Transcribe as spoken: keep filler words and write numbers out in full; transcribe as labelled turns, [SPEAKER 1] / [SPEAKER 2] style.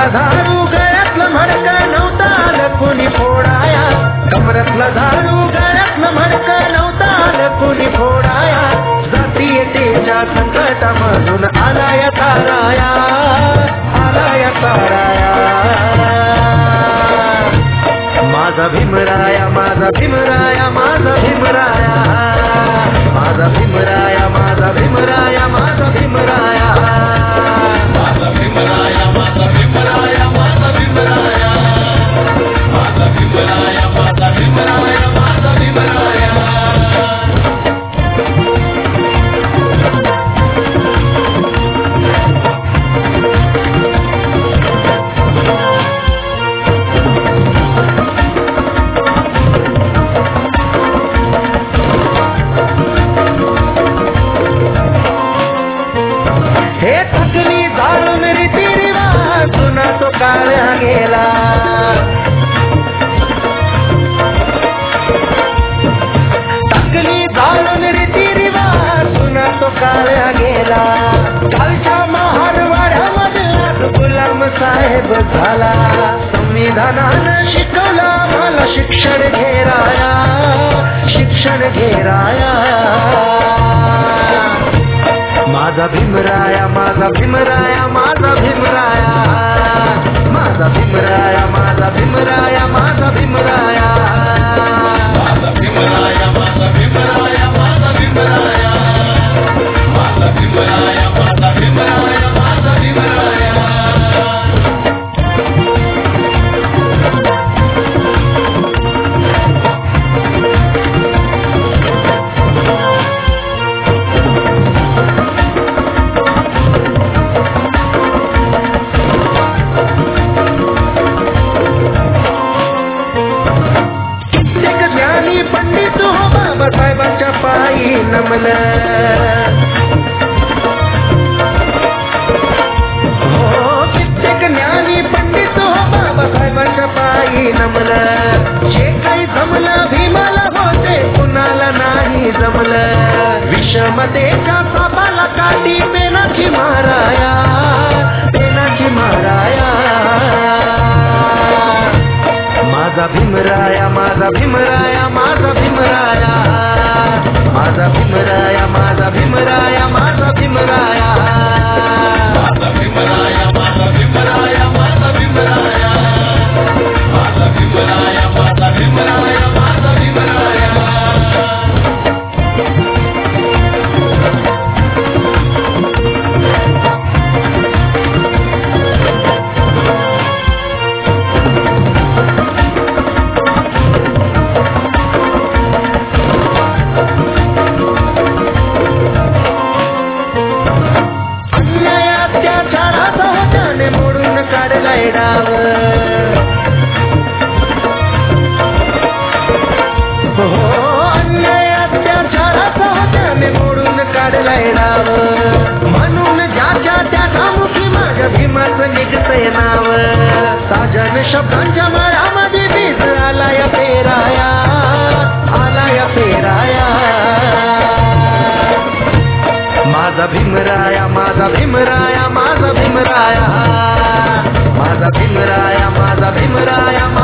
[SPEAKER 1] झाडू गळ्यातलं मडकं नव्हतं आलं कुणी फोडाया, कमरातलं झाडू गळ्यातलं मडकं नव्हतं आलं कुणी फोडाया, जातीयतेच्या संकटामधून आलाय ताराया, आलाय ताराया. माझा भीमराया माझा भीमराया माझा भीमराया, माझा भीमराया माझा भीमराया माझा भीमराया, माझा भीमराया माझा भीमराया माझा भीमराया, माझा भीमराया माझा भीमराया माझा भीमराया. हे थकली जाळून रीती रिवाज जुना तो काळ गेला, थकली जाळून रीती रिवाज जुना तो काळ गेला, कालच्या महारवाड्यामध्ये गुलाम साहेब झाला, संविधानानं शिकवला मला शिक्षण घेराया, शिक्षण घेराया. माझा भीमराया माझा भीमराया माझा भीमराया, माझा भीमराया माझा भीमराया माझा भीमराया, माझा भीमराया माझा भीमराया माझा भीमराया, माझा भीमराया माझा भीमराया माझा भीमराया. बाबासाहेबांच्या पायी नमलं, हो कित्येक ज्ञानी पंडित हो बाबासाहेबांच्या पायी नमलं, जे काही जमलं भीमाला होते कुणाला नाही जमलं, विषमतेच्या सापाला काठी पेनाची माराया, पेनाची माराया. माझा भीमराया माझा भीमराया माझा भीमराया, माझा भीमराया माझा भीमराया माझा भीमराया, माझा भीमराया माझा भीमराया माझा भीमराया, माझा भीमराया माझा भीमराया माझा भीमराया. म्हणून ज्याच्या त्या धामुखी माझ्या भीमाचं निघतंय नाव, साजन शब्दांच्या मळामध्ये बीज आलाय पेराया, आलाय पेराया. माझा भीमराया माझा भीमराया माझा भीमराया, माझा भीमराया माझा भीमराया.